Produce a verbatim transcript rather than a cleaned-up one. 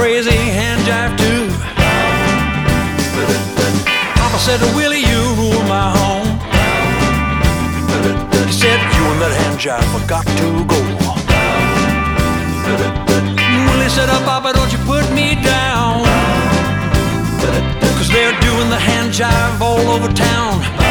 crazy hand jive too. Papa said, Willie, you rule my home. He said, you and that hand jive have got to go. Willie said, oh, Papa, don't you put me down, 'cause they're doing the hand jive all over town.